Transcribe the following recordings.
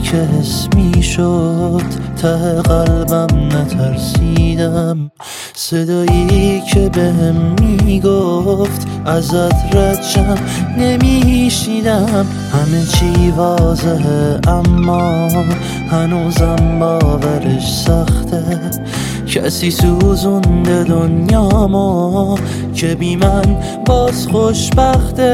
که حس میشد ته قلبم نترسیدم، صدایی که بهم میگفت ازت رد شم نمیشیدم. همه چی واضحه اما هنوزم باورش سخته، کسی سوزونده دنیامو که بی من باز خوشبخته.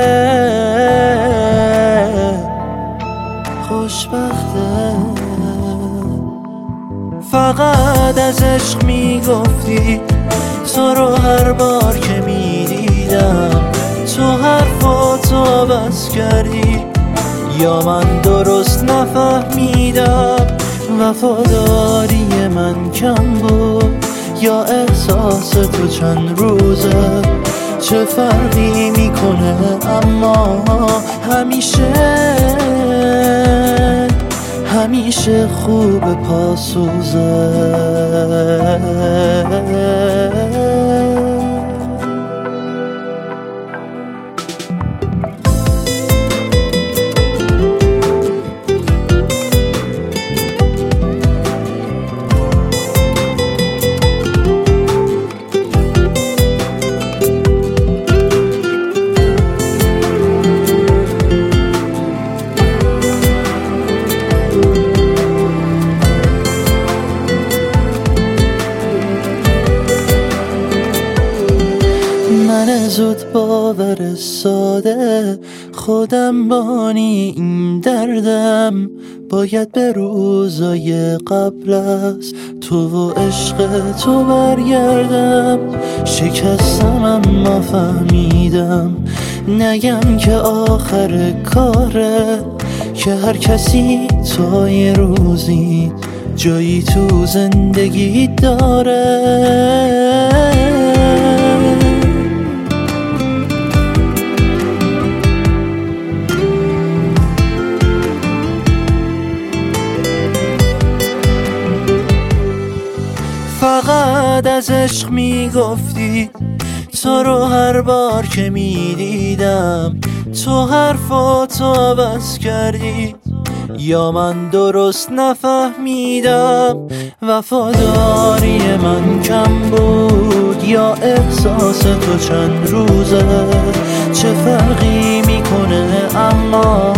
فقط از عشق میگفتی، تو رو هر بار که میدیدم تو حرفاتو بس کردی، یا من درست نفهمیدم وفاداری من کم بود یا احساس تو چند روزه. چه فرقی میکنه اما همیشه خوب پاسوزه. من زود باور ساده خودم بانی این دردم، باید به روزای قبل از تو و عشق تو برگردم. شکستم اما فهمیدم نگم که آخر کاره، که هر کسی تا یه روزی جایی تو زندگی داره. فقط از عشق میگفتی، تو رو هر بار که میدیدم تو حرفاتو بس کردی، یا من درست نفهمیدم وفاداری من کم بود یا احساس تو چند روزه. چه فرقی میکنه اما